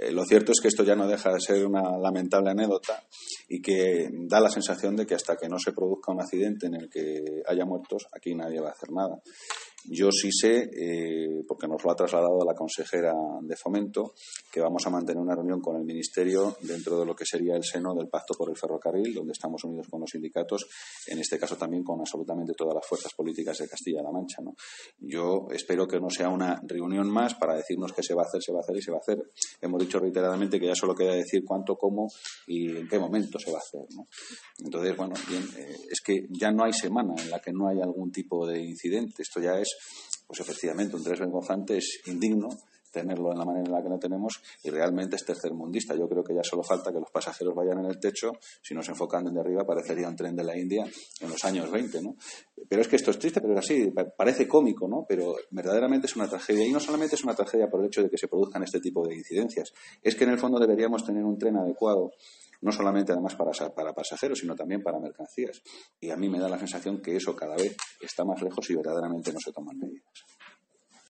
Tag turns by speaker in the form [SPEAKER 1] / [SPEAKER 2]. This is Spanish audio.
[SPEAKER 1] Lo cierto es que esto ya no deja de ser una lamentable anécdota y que da la sensación de que hasta que no se produzca un accidente en el que haya muertos, aquí nadie va a hacer nada. Yo sí sé, porque nos lo ha trasladado la consejera de Fomento, que vamos a mantener una reunión con el Ministerio dentro de lo que sería el seno del Pacto por el Ferrocarril, donde estamos unidos con los sindicatos, en este caso también con absolutamente todas las fuerzas políticas de Castilla-La Mancha, ¿no? Yo espero que no sea una reunión más para decirnos que se va a hacer, se va a hacer y se va a hacer. Hemos dicho reiteradamente que ya solo queda decir cuánto, cómo y en qué momento se va a hacer, ¿no? Entonces, bueno, bien, es que ya no hay semana en la que no haya algún tipo de incidente. Esto ya es, pues efectivamente, un tres vergonzante, es indigno tenerlo en la manera en la que lo tenemos y realmente es tercermundista. Yo creo que ya solo falta que los pasajeros vayan en el techo. Si nos enfocan desde arriba parecería un tren de la India en los años 20, ¿no? Pero es que esto es triste, pero es así, parece cómico, ¿no? Pero verdaderamente es una tragedia. Y no solamente es una tragedia por el hecho de que se produzcan este tipo de incidencias, es que en el fondo deberíamos tener un tren adecuado, no solamente además para pasajeros, sino también para mercancías. Y a mí me da la sensación que eso cada vez está más lejos y verdaderamente no se toman medidas.